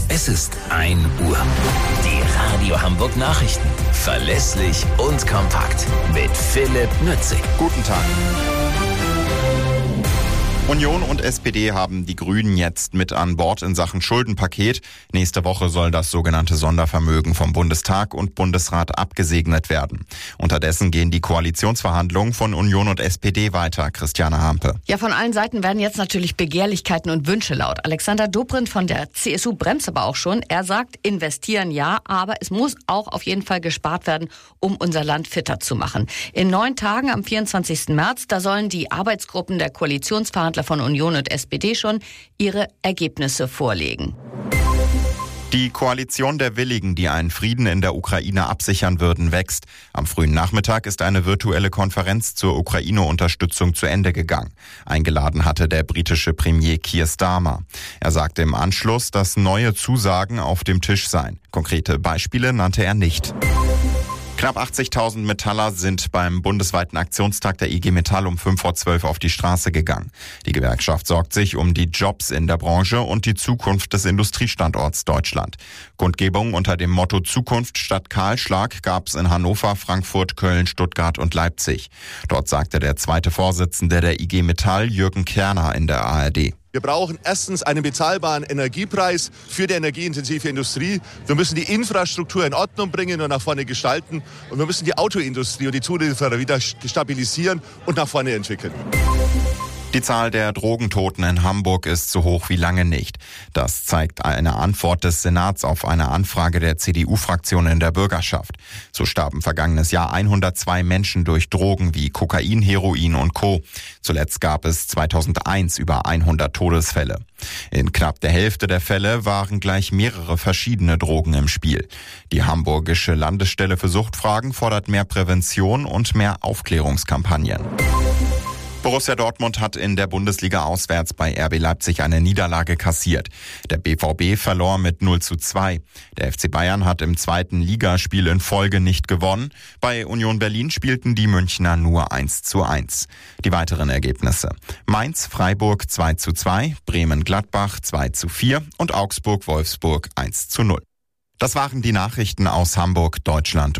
Es ist 1 Uhr. Die Radio Hamburg Nachrichten. Verlässlich und kompakt. Mit Philipp Nützig. Guten Tag. Union und SPD haben die Grünen jetzt mit an Bord in Sachen Schuldenpaket. Nächste Woche soll das sogenannte Sondervermögen vom Bundestag und Bundesrat abgesegnet werden. Unterdessen gehen die Koalitionsverhandlungen von Union und SPD weiter. Christiane Hampe. Ja, von allen Seiten werden jetzt natürlich Begehrlichkeiten und Wünsche laut. Alexander Dobrindt von der CSU bremst aber auch schon. Er sagt, investieren ja, aber es muss auch auf jeden Fall gespart werden, um unser Land fitter zu machen. In 9 Tagen am 24. März, da sollen die Arbeitsgruppen der Koalitionsverhandler von Union und SPD schon ihre Ergebnisse vorlegen. Die Koalition der Willigen, die einen Frieden in der Ukraine absichern würden, wächst. Am frühen Nachmittag ist eine virtuelle Konferenz zur Ukraine-Unterstützung zu Ende gegangen. Eingeladen hatte der britische Premier Keir Starmer. Er sagte im Anschluss, dass neue Zusagen auf dem Tisch seien. Konkrete Beispiele nannte er nicht. Knapp 80.000 Metaller sind beim bundesweiten Aktionstag der IG Metall um 11:05 auf die Straße gegangen. Die Gewerkschaft sorgt sich um die Jobs in der Branche und die Zukunft des Industriestandorts Deutschland. Kundgebungen unter dem Motto Zukunft statt Kahlschlag gab es in Hannover, Frankfurt, Köln, Stuttgart und Leipzig. Dort sagte der zweite Vorsitzende der IG Metall, Jürgen Kerner, in der ARD. Wir brauchen erstens einen bezahlbaren Energiepreis für die energieintensive Industrie. Wir müssen die Infrastruktur in Ordnung bringen und nach vorne gestalten. Und wir müssen die Autoindustrie und die Zulieferer wieder stabilisieren und nach vorne entwickeln. Die Zahl der Drogentoten in Hamburg ist so hoch wie lange nicht. Das zeigt eine Antwort des Senats auf eine Anfrage der CDU-Fraktion in der Bürgerschaft. So starben vergangenes Jahr 102 Menschen durch Drogen wie Kokain, Heroin und Co. Zuletzt gab es 2001 über 100 Todesfälle. In knapp der Hälfte der Fälle waren gleich mehrere verschiedene Drogen im Spiel. Die Hamburgische Landesstelle für Suchtfragen fordert mehr Prävention und mehr Aufklärungskampagnen. Borussia Dortmund hat in der Bundesliga auswärts bei RB Leipzig eine Niederlage kassiert. Der BVB verlor mit 0:2. Der FC Bayern hat im 2. Ligaspiel in Folge nicht gewonnen. Bei Union Berlin spielten die Münchner nur 1:1. Die weiteren Ergebnisse: Mainz, Freiburg 2:2, Bremen, Gladbach 2:4 und Augsburg, Wolfsburg 1:0. Das waren die Nachrichten aus Hamburg, Deutschland